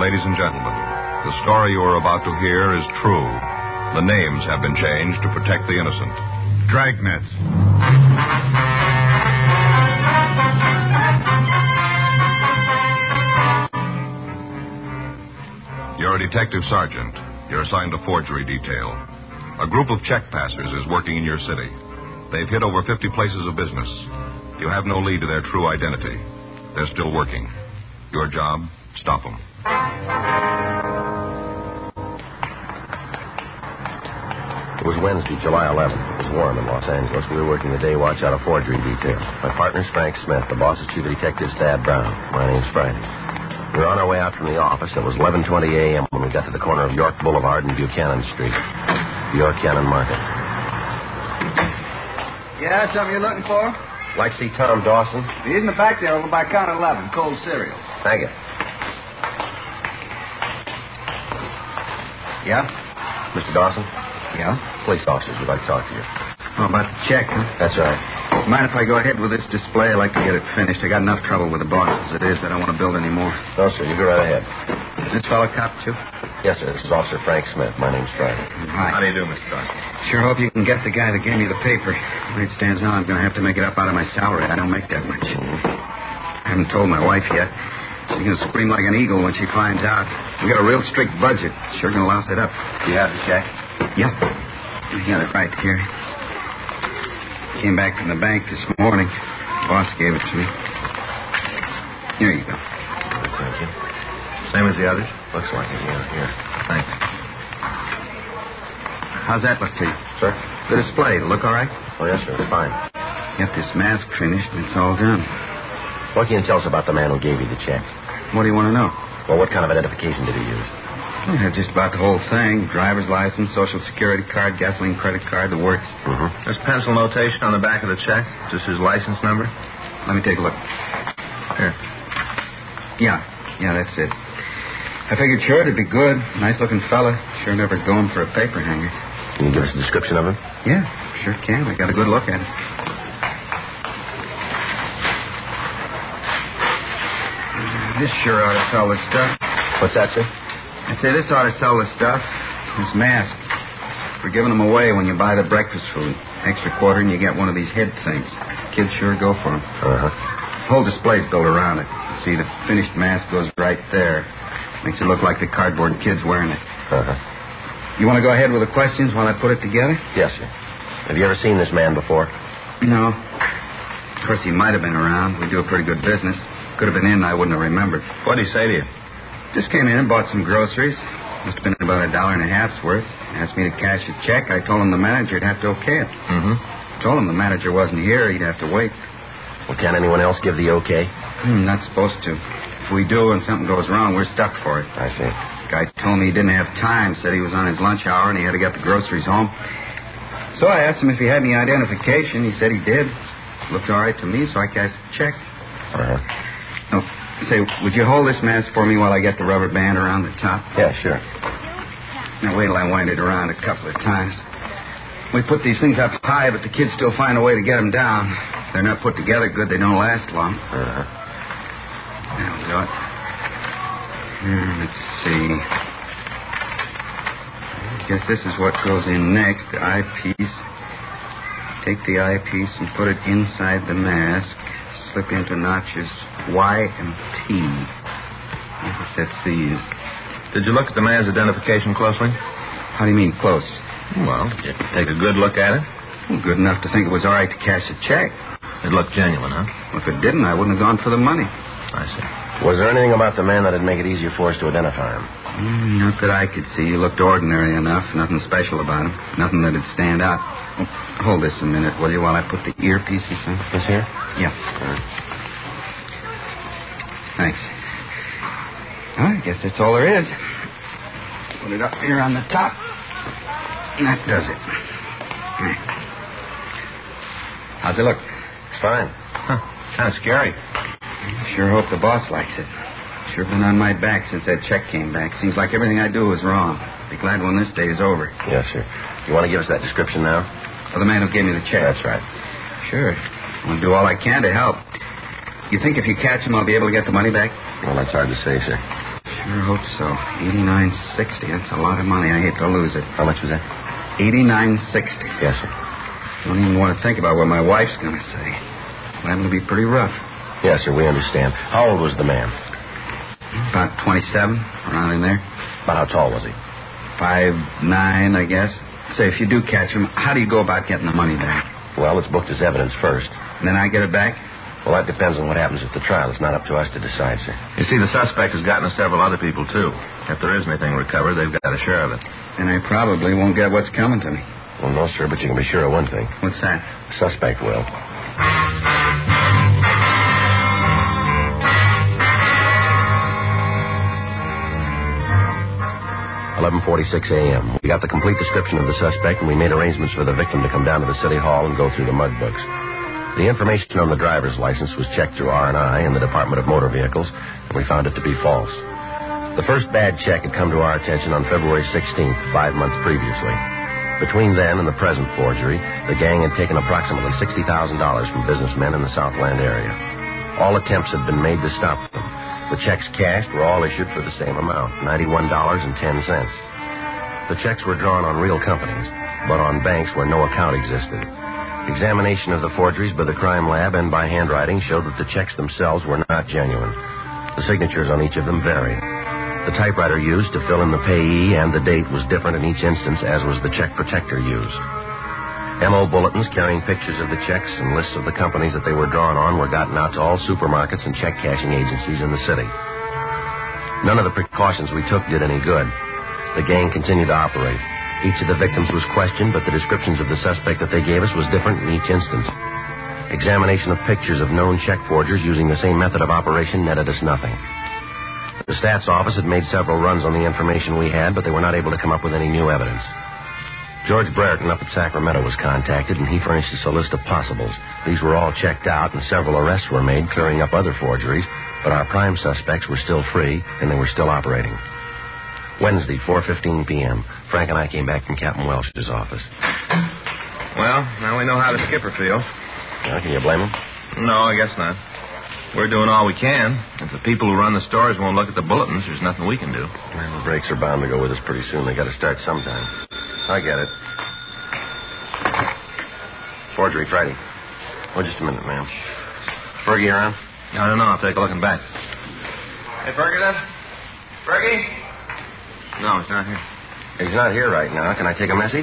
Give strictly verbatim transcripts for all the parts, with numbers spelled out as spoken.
ladies and gentlemen. The story you are about to hear is true. The names have been changed to protect the innocent. Dragnets. You're a detective sergeant. You're assigned to forgery detail. A group of check passers is working in your city. They've hit over fifty places of business. You have no lead to their true identity. They're still working. Your job, stop them. It was Wednesday, July eleventh. It was warm in Los Angeles. We were working the day watch out of forgery detail. My partner's Frank Smith. The boss is Chief of Detectives Thad Brown. My name's Friday. We were on our way out from the office. It was eleven twenty a.m. when we got to the corner of York Boulevard and Buchanan Street. The York Cannon Market. Yeah, something you're looking for? Like to see Tom Dawson? He's in the back there over by counter eleven, cold cereals. Thank you. Yeah? Mister Dawson? Yeah? Police officers would like to talk to you. Oh, about the check, huh? That's right. Mind if I go ahead with this display? I'd like to get it finished. I got enough trouble with the boss as it is. I don't want to build any more. No, sir. You go right ahead. Is this fellow cop, too? Yes, sir. This is Officer Frank Smith. My name's Friday. Hi. How do you do, Mister Dawson? Sure hope you can get the guy that gave me the paper. The way it stands now, I'm going to have to make it up out of my salary. I don't make that much. I haven't told my wife yet. She's going to scream like an eagle when she finds out. We got a real strict budget. Sure going to louse it up. Do you have the check? Yep. I got it right here. Came back from the bank this morning. Boss gave it to me. Here you go. Thank you. Same as the others? Looks like it, yeah. Here. Thanks. How's that look to you? Sir? The display. Look all right? Oh, yes, sir. It's fine. Get this mask finished and it's all done. What can you tell us about the man who gave you the check? What do you want to know? Well, what kind of identification did he use? Yeah, just about the whole thing. Driver's license, social security card, gasoline credit card, the works. Mm-hmm. There's pencil notation on the back of the check. Just his license number. Let me take a look. Here. Yeah, yeah, that's it. I figured sure it'd be good. Nice looking fella. Sure never going for a paper hanger. Can you give us a description of him? Yeah, sure can. I got a good look at it. This sure ought to sell the stuff. What's that, sir? I say this ought to sell the stuff. This mask. We're giving them away when you buy the breakfast food. Extra quarter and you get one of these head things. Kids sure go for them. Uh-huh. The whole display's built around it. See, the finished mask goes right there. Makes it look like the cardboard kid's wearing it. Uh-huh. You want to go ahead with the questions while I put it together? Yes, sir. Have you ever seen this man before? No. Of course, he might have been around. We do a pretty good business. Could have been in, I wouldn't have remembered. What did he say to you? Just came in and bought some groceries. Must have been about a dollar and a half's worth. Asked me to cash a check. I told him the manager'd have to okay it. Mm-hmm. Told him the manager wasn't here. He'd have to wait. Well, can't anyone else give the okay? Hmm, not supposed to. If we do and something goes wrong, we're stuck for it. I see. Guy told me he didn't have time. Said he was on his lunch hour and he had to get the groceries home. So I asked him if he had any identification. He said he did. Looked all right to me, so I cashed a check. Uh-huh. Oh, say, would you hold this mask for me while I get the rubber band around the top? Yeah, sure. Now, wait till I wind it around a couple of times. We put these things up high, but the kids still find a way to get them down. If they're not put together good, they don't last long. Uh-huh. Now, we got... Hmm, let's see. I guess this is what goes in next, the eyepiece. Take the eyepiece and put it inside the mask. Slip into notches Y and T. I guess that's these. Did you look at the man's identification closely? How do you mean, close? Well, did you take a good look at it? Well, good enough to think it was all right to cash a check. It looked genuine, huh? Well, if it didn't, I wouldn't have gone for the money. I see. Was there anything about the man that'd make it easier for us to identify him? Mm, not that I could see. He looked ordinary enough. Nothing special about him. Nothing that'd stand out. Oh, hold this a minute, will you, while I put the earpieces in? This here? Yeah. Uh, Thanks. Well, I guess that's all there is. Put it up here on the top. And that does it. Right. How's it look? it's fine. Huh. Kind of scary. Sure hope the boss likes it. Sure been on my back since that check came back. Seems like everything I do is wrong. Be glad when this day is over. Yes, sir. You want to give us that description now? For the man who gave me the check. That's right. Sure. I'll do all I can to help. You think if you catch him, I'll be able to get the money back? Well, that's hard to say, sir. Sure hope so. eighty-nine sixty. That's a lot of money. I hate to lose it. How much was that? eighty-nine sixty. Yes, sir. Don't even want to think about what my wife's going to say. Liable to be pretty rough. Yes, sir, we understand. How old was the man? About twenty-seven, around in there. About how tall was he? Five nine, I guess. Say, if you do catch him, how do you go about getting the money back? Well, it's booked as evidence first. And then I get it back? Well, that depends on what happens at the trial. It's not up to us to decide, sir. You see, the suspect has gotten to several other people, too. If there is anything recovered, they've got a share of it. And I probably won't get what's coming to me. Well, no, sir, but you can be sure of one thing. What's that? The suspect will. eleven forty-six a.m. We got the complete description of the suspect, and we made arrangements for the victim to come down to the city hall and go through the mud books. The information on the driver's license was checked through R and I in the Department of Motor Vehicles, and we found it to be false. The first bad check had come to our attention on February sixteenth, five months previously. Between then and the present forgery, the gang had taken approximately sixty thousand dollars from businessmen in the Southland area. All attempts had been made to stop them. The checks cashed were all issued for the same amount, ninety-one dollars and ten cents. The checks were drawn on real companies, but on banks where no account existed. Examination of the forgeries by the crime lab and by handwriting showed that the checks themselves were not genuine. The signatures on each of them varied. The typewriter used to fill in the payee and the date was different in each instance, as was the check protector used. M O bulletins carrying pictures of the checks and lists of the companies that they were drawn on were gotten out to all supermarkets and check cashing agencies in the city. None of the precautions we took did any good. The gang continued to operate. Each of the victims was questioned, but the descriptions of the suspect that they gave us was different in each instance. Examination of pictures of known check forgers using the same method of operation netted us nothing. The stats office had made several runs on the information we had, but they were not able to come up with any new evidence. George Brereton up at Sacramento was contacted, and he furnished us a list of possibles. These were all checked out, and several arrests were made, clearing up other forgeries, but our prime suspects were still free, and they were still operating. Wednesday, four fifteen p.m., Frank and I came back from Captain Welch's office. Well, now we know how the skipper feels. Well, can you blame him? No, I guess not. We're doing all we can. If the people who run the stores won't look at the bulletins, there's nothing we can do. Well, the brakes are bound to go with us pretty soon. They got to start sometime. I get it. Forgery Friday. Oh, just a minute, ma'am. Fergie around? I don't know. I'll take a look in back. Hey, Ferguson? Fergie? No, he's not here. He's not here right now. Can I take a message?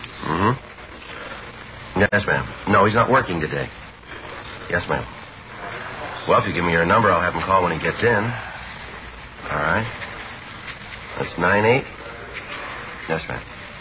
Mm-hmm. Yes, ma'am. No, he's not working today. Yes, ma'am. Well, if you give me your number, I'll have him call when he gets in. All right. That's nine eight. Yes, ma'am.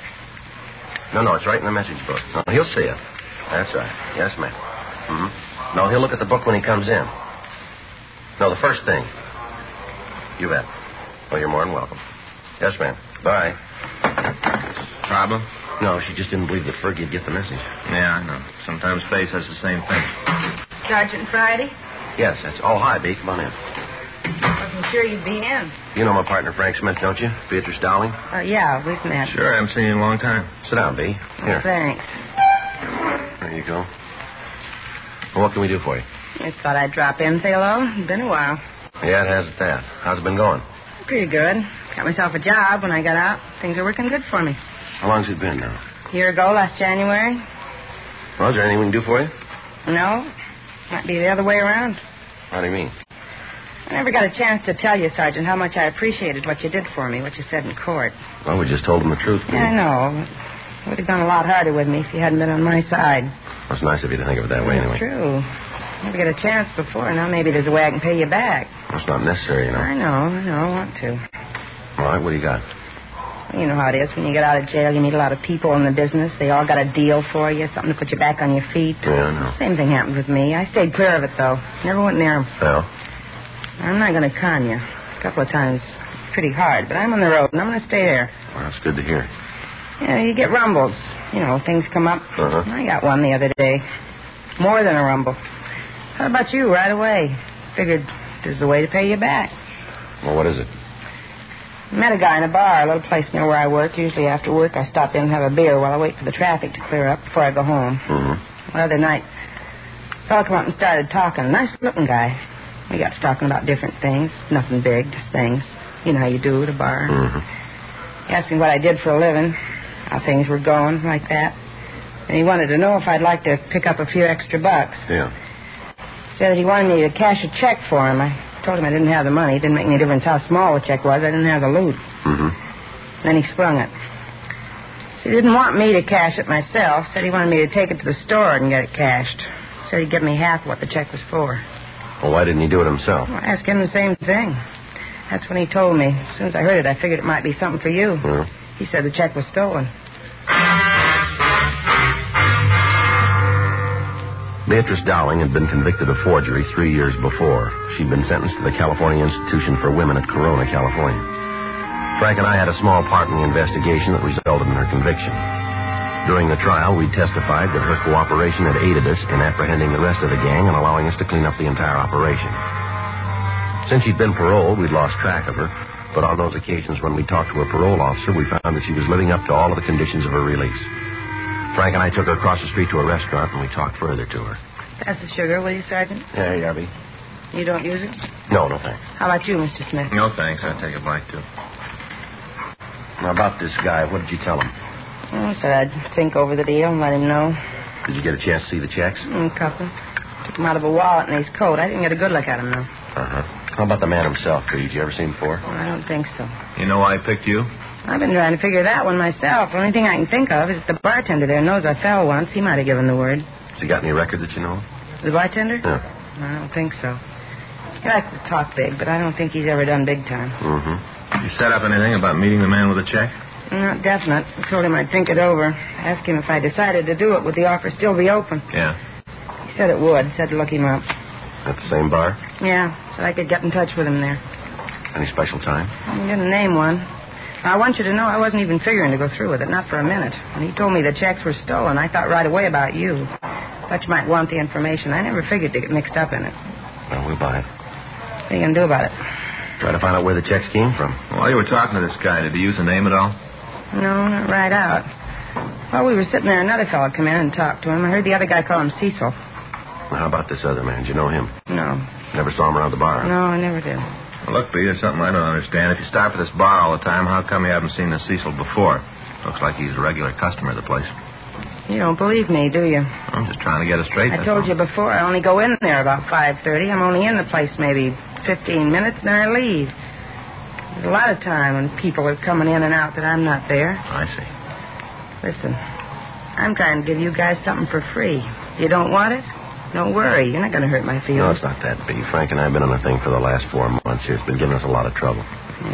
No, no, it's right in the message book. No, he'll see it. That's right. Yes, ma'am. Mm-hmm. No, he'll look at the book when he comes in. No, the first thing. You bet. Well, you're more than welcome. Yes, ma'am. Bye. Problem? No, she just didn't believe that Fergie'd get the message. Yeah, I know. Sometimes Faye says the same thing. Sergeant Friday? Yes, that's... Oh, hi, B. Come on in. Wasn't sure you'd be in. You know my partner, Frank Smith, don't you? Beatrice Dowling? Oh, yeah, we've met. Sure, I haven't seen you in a long time. Sit down, B. Here. Thanks. There you go. Well, what can we do for you? Just thought I'd drop in and say hello. It's been a while. Yeah, it has at that. How's it been going? Pretty good. Got myself a job when I got out. Things are working good for me. How long's it been now? A year ago, last January. Well, is there anything we can do for you? No. Might be the other way around. How do you mean? I never got a chance to tell you, Sergeant, how much I appreciated what you did for me, what you said in court. Well, we just told him the truth. Yeah, I know. It would have gone a lot harder with me if you hadn't been on my side. Well, it's nice of you to think of it that way, anyway. It's true. Never get a chance before. Now maybe there's a way I can pay you back. Well, it's not necessary, you know. I know, I know. I want to. All right, what do you got? You know how it is. When you get out of jail, you meet a lot of people in the business. They all got a deal for you, something to put you back on your feet. Yeah, I know. Same thing happened with me. I stayed clear of it, though. Never went near them. Well? I'm not going to con you. A couple of times, pretty hard. But I'm on the road, and I'm going to stay there. Well, that's good to hear. Yeah, you get rumbles. You know, things come up. Uh-huh. I got one the other day. More than a rumble. How about you, right away? Figured there's a way to pay you back. Well, what is it? Met a guy in a bar, a little place near where I work. Usually after work, I stop in and have a beer while I wait for the traffic to clear up before I go home. Mm-hmm. The other night, a fellow came up and started talking. Nice-looking guy. We got to talking about different things. Nothing big, just things. You know how you do at a bar. Mm-hmm. He asked me what I did for a living, how things were going, like that. And he wanted to know if I'd like to pick up a few extra bucks. Yeah. He said that he wanted me to cash a check for him. I told him I didn't have the money. It didn't make any difference how small the check was. I didn't have the loot. Mm-hmm. Then he sprung it. He didn't want me to cash it myself. Said he wanted me to take it to the store and get it cashed. Said he'd give me half what the check was for. Well, why didn't he do it himself? Well, I asked him the same thing. That's when he told me. As soon as I heard it, I figured it might be something for you. Yeah. He said the check was stolen. Beatrice Dowling had been convicted of forgery three years before. She'd been sentenced to the California Institution for Women at Corona, California. Frank and I had a small part in the investigation that resulted in her conviction. During the trial, we testified that her cooperation had aided us in apprehending the rest of the gang and allowing us to clean up the entire operation. Since she'd been paroled, we'd lost track of her, but on those occasions when we talked to her parole officer, we found that she was living up to all of the conditions of her release. Frank and I took her across the street to a restaurant, and we talked further to her. Pass the sugar, will you, Sergeant? Yeah, yeah, B. You don't use it? No, no, thanks. How about you, Mister Smith? No, thanks. I'll take a bite, too. Now, about this guy, what did you tell him? Oh, I said I'd think over the deal and let him know. Did you get a chance to see the checks? Mm, a couple. Took him out of a wallet in his coat. I didn't get a good look at him, though. Uh-huh. How about the man himself, Creed? You ever seen him before? Well, I don't think so. You know why I picked you? I've been trying to figure that one myself. The only thing I can think of is the bartender there knows I fell once. He might have given the word. Has he got any record that you know? The bartender? Yeah. I don't think so. He likes to talk big, but I don't think he's ever done big time. Mm-hmm. You set up anything about meeting the man with the check? Not definite. I told him I'd think it over. Asked him if I decided to do it, would the offer still be open? Yeah. He said it would. Said to look him up. At the same bar? Yeah, so I could get in touch with him there. Any special time? He didn't name one. I want you to know I wasn't even figuring to go through with it, not for a minute. When he told me the checks were stolen, I thought right away about you. Thought you might want the information. I never figured to get mixed up in it. Well, we'll buy it. What are you going to do about it? Try to find out where the checks came from. While you were talking to this guy, did he use a name at all? No, not right out. While we were sitting there, another fellow come in and talked to him. I heard the other guy call him Cecil. Well, how about this other man? Did you know him? No. Never saw him around the bar? No, I never did. Well, look, B, there's something I don't understand. If you stop at this bar all the time, how come you haven't seen this Cecil before? Looks like he's a regular customer of the place. You don't believe me, do you? I'm just trying to get it straight. I told you before, I only go in there about five thirty. I'm only in the place maybe fifteen minutes, and then I leave. There's a lot of time when people are coming in and out that I'm not there. I see. Listen, I'm trying to give you guys something for free. You don't want it? Don't worry. You're not going to hurt my No, feelings. it's not that, B. Frank and I have been on the thing for the last four months here. It's been giving us a lot of trouble.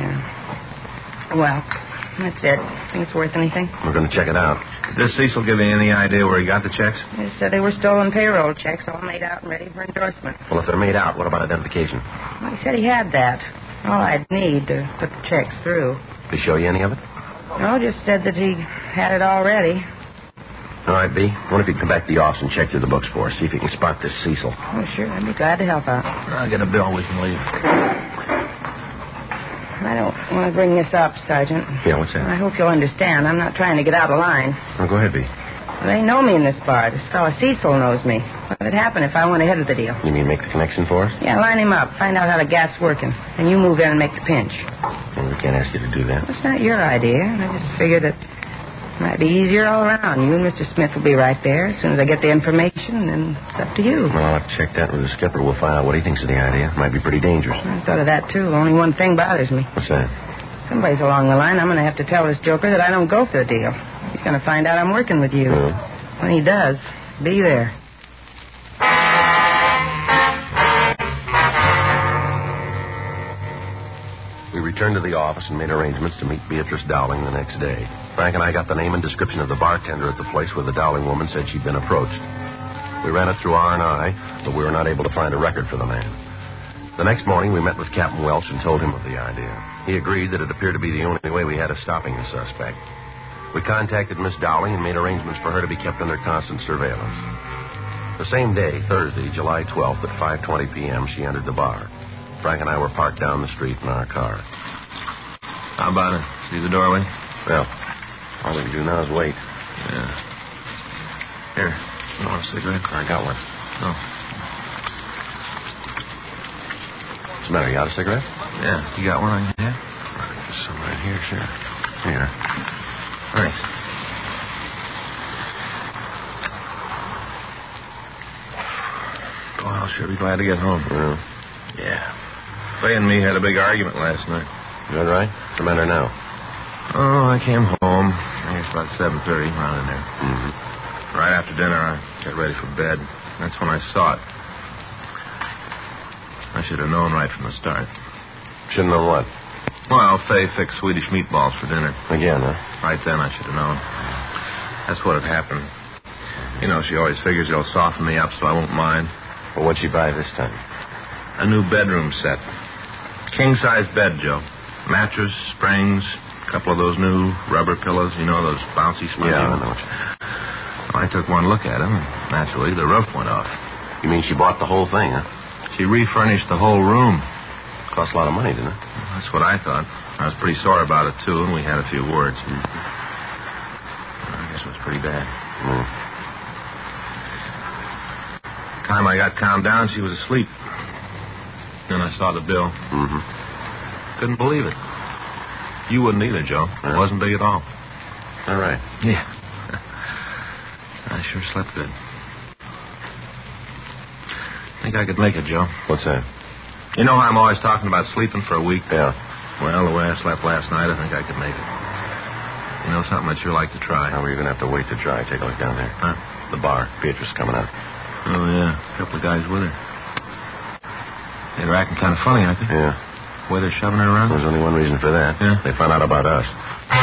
Yeah. Well, that's it. Think it's worth anything? We're going to check it out. Did this Cecil give you any idea where he got the checks? They said they were stolen payroll checks, all made out and ready for endorsement. Well, if they're made out, what about identification? Well, he said he had that. All I'd need to put the checks through. Did he show you any of it? No, just said that he had it already. All right, B. I wonder if you can come back to the office and check through the books for us. See if you can spot this Cecil. Oh, sure. I'd be glad to help out. I'll get a bill. We can leave. I don't want to bring this up, Sergeant. Yeah, what's that? I hope you'll understand. I'm not trying to get out of line. Oh, go ahead, B. They know me in this bar. This fellow Cecil knows me. What would happen if I went ahead of the deal? You mean make the connection for us? Yeah, line him up. Find out how the gas's working. And you move in and make the pinch. Well, we can't ask you to do that. It's not your idea. I just figured that it might be easier all around. You and Mister Smith will be right there as soon as I get the information, and it's up to you. Well, I'll have to check that with the skipper. We'll find out what he thinks of the idea. It might be pretty dangerous. I thought of that, too. Only one thing bothers me. What's that? Someplace along the line, I'm going to have to tell this joker that I don't go for the deal. He's going to find out I'm working with you. Oh. When he does, be there. We returned to the office and made arrangements to meet Beatrice Dowling the next day. Frank and I got the name and description of the bartender at the place where the Dowling woman said she'd been approached. We ran it through R and I, but we were not able to find a record for the man. The next morning, we met with Captain Welch and told him of the idea. He agreed that it appeared to be the only way we had of stopping the suspect. We contacted Miss Dowling and made arrangements for her to be kept under constant surveillance. The same day, Thursday, July twelfth, at five twenty p.m., she entered the bar. Frank and I were parked down the street in our car. How about it? See the doorway? Well, all we can do now is wait. Yeah. Here, you want a cigarette? I got one. Oh. What's the matter? You got a cigarette? Yeah, you got one on your hand? sure. Here. Thanks. Well, I'll sure be glad to get home. Well, Yeah. Fay and me had a big argument last night. is that right? What's the matter now? Oh, I came home. I guess about seven thirty, around in there. Mm-hmm. Right after dinner, I got ready for bed. That's when I saw it. I should have known right from the start. Shouldn't know what? Well, Fay fixed Swedish meatballs for dinner. Again, huh? Right then, I should have known. That's what had happened. You know, she always figures it'll soften me up so I won't mind. Well, what'd she buy this time? A new bedroom set. King-size bed, Joe. Mattress, springs, a couple of those new rubber pillows. You know, those bouncy spongy Yeah, I ones? know what you I took one look at them, and naturally, the roof went off. You mean she bought the whole thing, huh? She refurnished the whole room. Cost a lot of money, didn't it? That's what I thought. I was pretty sore about it, too, and we had a few words. Mm-hmm. I guess it was pretty bad. Mm. The time I got calmed down, she was asleep. Then I saw the bill. Mm-hmm. Couldn't believe it. You wouldn't either, Joe. It wasn't big at all. All right. Yeah. I sure slept good. Think I could make it, Joe. What's that? You know how I'm always talking about sleeping for a week? Yeah. Well, the way I slept last night, I think I could make it. You know something I'd sure like to try? Now, we're going to have to wait to try. Take a look down there. Huh? The bar. Beatrice coming out. Oh, yeah. A couple of guys with her. They're acting kind of funny, aren't they? Yeah. The way they're shoving her around? There's only one reason for that. Yeah? They found out about us.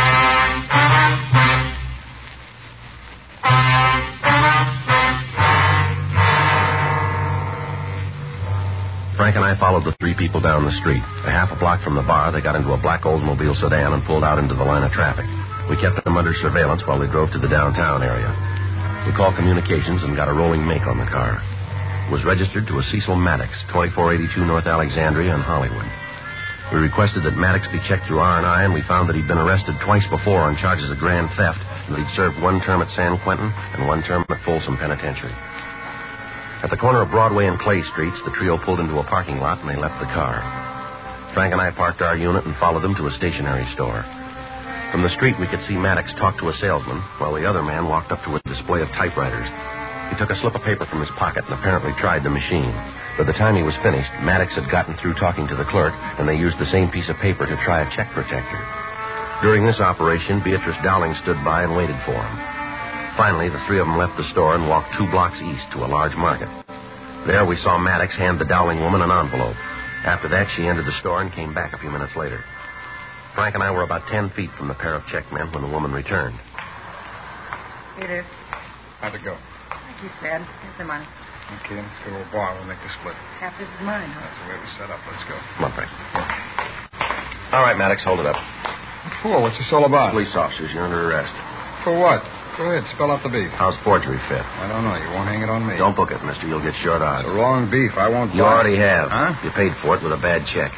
Frank and I followed the three people down the street. A half a block from the bar, they got into a black Oldsmobile sedan and pulled out into the line of traffic. We kept them under surveillance while they drove to the downtown area. We called communications and got a rolling make on the car. It was registered to a Cecil Maddox, twenty-four eighty-two North Alexandria in Hollywood. We requested that Maddox be checked through R and I, and we found that he'd been arrested twice before on charges of grand theft, and that he'd served one term at San Quentin and one term at Folsom Penitentiary. At the corner of Broadway and Clay Streets, the trio pulled into a parking lot and they left the car. Frank and I parked our unit and followed them to a stationery store. From the street, we could see Maddox talk to a salesman, while the other man walked up to a display of typewriters. He took a slip of paper from his pocket and apparently tried the machine. By the time he was finished, Maddox had gotten through talking to the clerk, and they used the same piece of paper to try a check protector. During this operation, Beatrice Dowling stood by and waited for him. Finally, the three of them left the store and walked two blocks east to a large market. There, we saw Maddox hand the Dowling woman an envelope. After that, she entered the store and came back a few minutes later. Frank and I were about ten feet from the pair of checkmen when the woman returned. Here it is. How'd it go? Thank you, Dad. Here's the money. Okay, let's go to a bar. We'll make the split. Half this is mine, huh? That's the way we set up. Let's go. Come on, Frank. All right, Maddox, hold it up. What for? What's this all about? Police officers, you're under arrest. For what? Go ahead, spell out the beef. How's forgery fit? I don't know. You won't hang it on me. Don't book it, mister. You'll get short odds. It's the wrong beef. I won't You buy already it. have. Huh? You paid for it with a bad check.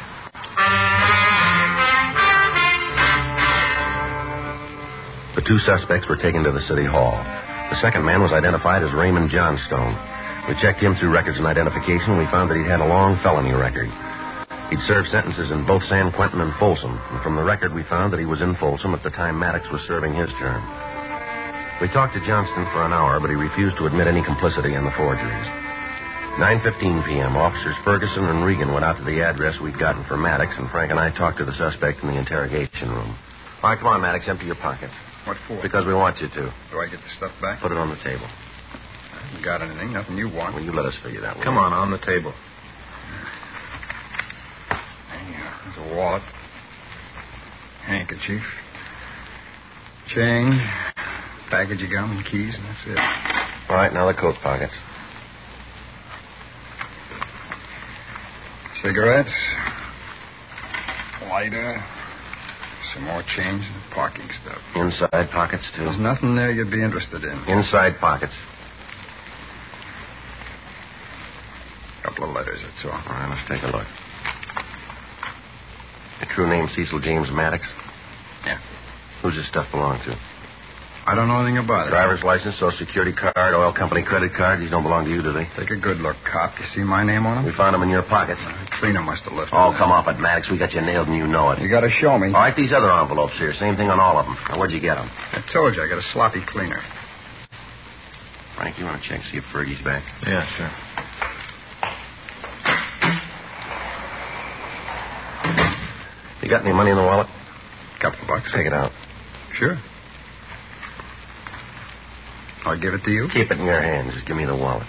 The two suspects were taken to the city hall. The second man was identified as Raymond Johnstone. We checked him through records and identification, and we found that he'd had a long felony record. He'd served sentences in both San Quentin and Folsom, and from the record we found that he was in Folsom at the time Maddox was serving his term. We talked to Johnston for an hour, but he refused to admit any complicity in the forgeries. nine fifteen p.m., Officers Ferguson and Regan went out to the address we'd gotten for Maddox, and Frank and I talked to the suspect in the interrogation room. All right, come on, Maddox, empty your pockets. What for? Because we want you to. Do I get the stuff back? Put it on the table. I haven't got anything. Nothing you want. Well, you let us figure that one. Come on, on the table. There's a wallet. Handkerchief. Chain. Package of gum and keys, and that's it. All right, now the coat pockets. Cigarettes. Lighter. Some more change and parking stuff. Inside pockets, too. There's nothing there you'd be interested in. Inside pockets. A couple of letters, that's all. All right, let's take a look. Your true name, Cecil James Maddox? Yeah. Who's this stuff belong to? I don't know anything about it. Driver's license, social security card, oil company credit card. These don't belong to you, do they? Take a good look, cop. You see my name on them? We found them in your pockets. Uh, cleaner must have left Oh, them come there. off it, Maddox. We got you nailed and you know it. You got to show me. All right, these other envelopes here. Same thing on all of them. Now, where'd you get them? I told you, I got a sloppy cleaner. Frank, you want to check, see if Fergie's back? Yeah, sure. You got any money in the wallet? Couple of bucks. Take it out. Sure. I'll give it to you. Keep it in your hands. Just give me the wallet.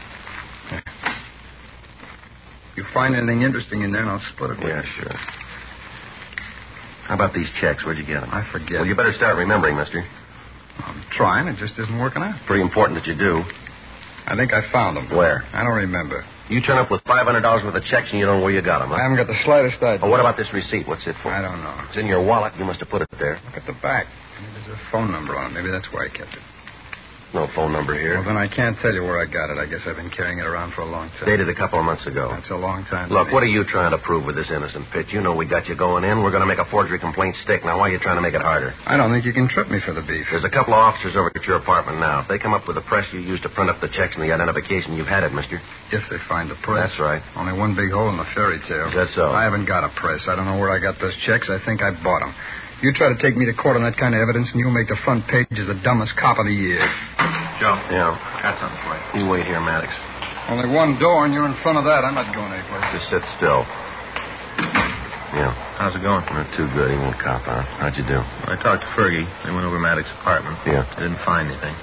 You find anything interesting in there, and I'll split it with Yeah, you. sure. How about these checks? Where'd you get them? I forget. Well, you better start remembering, mister. I'm trying. It just isn't working out. Pretty important that you do. I think I found them. Where? I don't remember. You turn up with five hundred dollars worth of checks and you don't know where you got them, huh? I haven't got the slightest idea. Oh, what about this receipt? What's it for? I don't know. It's in your wallet. You must have put it there. Look at the back. There's a phone number on it. Maybe that's why I kept it. No phone number here. Well, then I can't tell you where I got it. I guess I've been carrying it around for a long time. Dated a couple of months ago. That's a long time. Look, what are you trying to prove with this innocent pitch? You know we got you going in. We're going to make a forgery complaint stick. Now, why are you trying to make it harder? I don't think you can trip me for the beef. There's a couple of officers over at your apartment now. If they come up with the press you used to print up the checks and the identification, you've had it, mister. If they find the press. That's right. Only one big hole in the fairy tale. Is that so? I haven't got a press. I don't know where I got those checks. I think I bought them. You try to take me to court on that kind of evidence, and you'll make the front page as the dumbest cop of the year. Joe. Yeah. Got something for you. You wait here, Maddox. Only one door, and you're in front of that. I'm not going anyplace. Just sit still. Yeah. How's it going? Not too good. He won't cop, huh? How'd you do? I talked to Fergie. They went over Maddox's apartment. Yeah. They didn't find anything.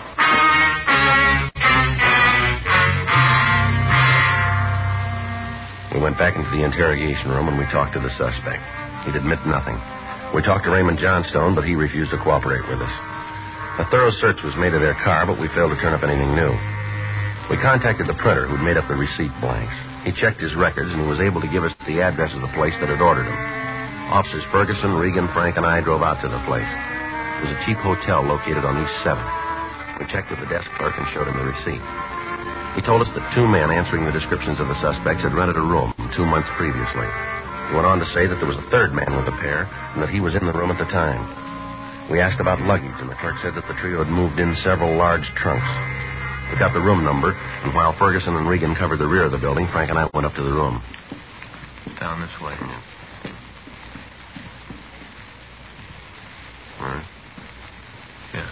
We went back into the interrogation room and we talked to the suspect. He'd admit nothing. We talked to Raymond Johnstone, but he refused to cooperate with us. A thorough search was made of their car, but we failed to turn up anything new. We contacted the printer who'd made up the receipt blanks. He checked his records, and he was able to give us the address of the place that had ordered him. Officers Ferguson, Regan, Frank, and I drove out to the place. It was a cheap hotel located on East seventh. We checked with the desk clerk and showed him the receipt. He told us that two men answering the descriptions of the suspects had rented a room two months previously. He went on to say that there was a third man with the pair and that he was in the room at the time. We asked about luggage, and the clerk said that the trio had moved in several large trunks. We got the room number, and while Ferguson and Regan covered the rear of the building, Frank and I went up to the room. Down this way. All right. Yeah.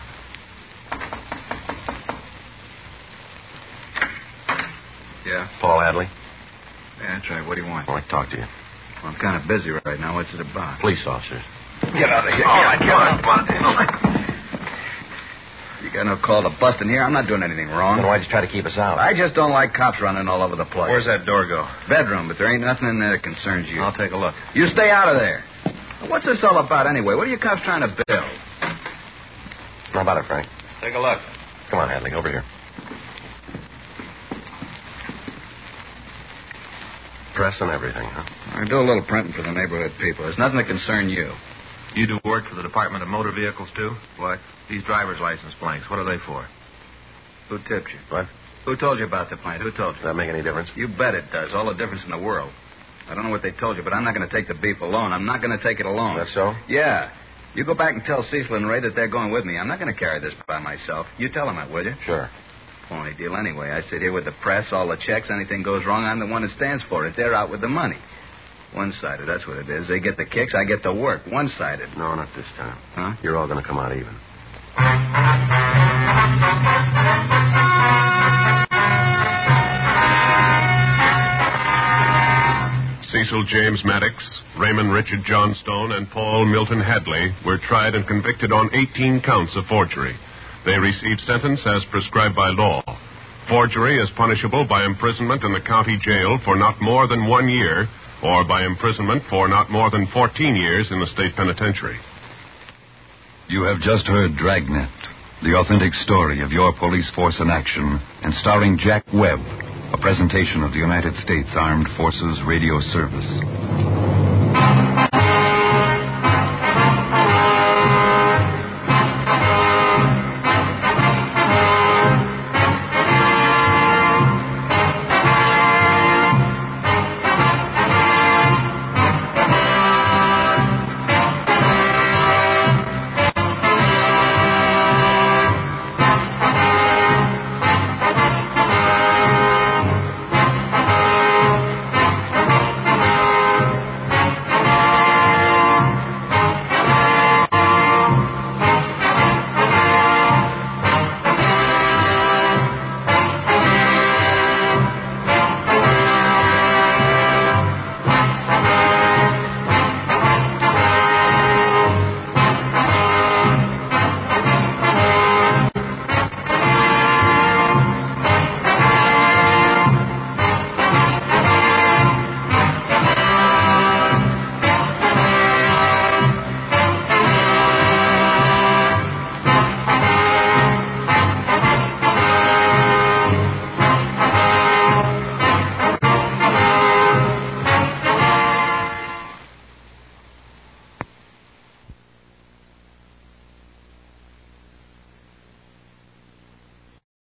Yeah? Paul Hadley? Yeah, that's right. What do you want? I'd like to talk to you. Well, I'm kind of busy right now. What's it about? Police officers. Get out of here. All right, Get come out. on. You got no call to bust in here. I'm not doing anything wrong. Then why'd you try to keep us out? I just don't like cops running all over the place. Where's that door go? Bedroom, but there ain't nothing in there that concerns you. I'll take a look. You stay out of there. What's this all about anyway? What are you cops trying to build? How about it, Frank? Take a look. Come on, Hadley, over here. Press and everything, huh? I do a little printing for the neighborhood people. There's nothing that concern you. You do work for the Department of Motor Vehicles, too? What? These driver's license blanks, what are they for? Who tipped you? What? Who told you about the plant? Who told Does you? that make any difference? You bet it does. All the difference in the world. I don't know what they told you, but I'm not going to take the beef alone. I'm not going to take it alone. That's so? Yeah. You go back and tell Cecil and Ray that they're going with me. I'm not going to carry this by myself. You tell them that, will you? Sure. Phony deal anyway. I sit here with the press, all the checks. Anything goes wrong, I'm the one that stands for it. They're out with the money. One-sided, that's what it is. They get the kicks, I get the work. One-sided. No, not this time. Huh? You're all going to come out even. Cecil James Maddox, Raymond Richard Johnstone, and Paul Milton Hadley were tried and convicted on eighteen counts of forgery. They received sentence as prescribed by law. Forgery is punishable by imprisonment in the county jail for not more than one year, or by imprisonment for not more than fourteen years in the state penitentiary. You have just heard Dragnet, the authentic story of your police force in action, and starring Jack Webb, a presentation of the United States Armed Forces Radio Service.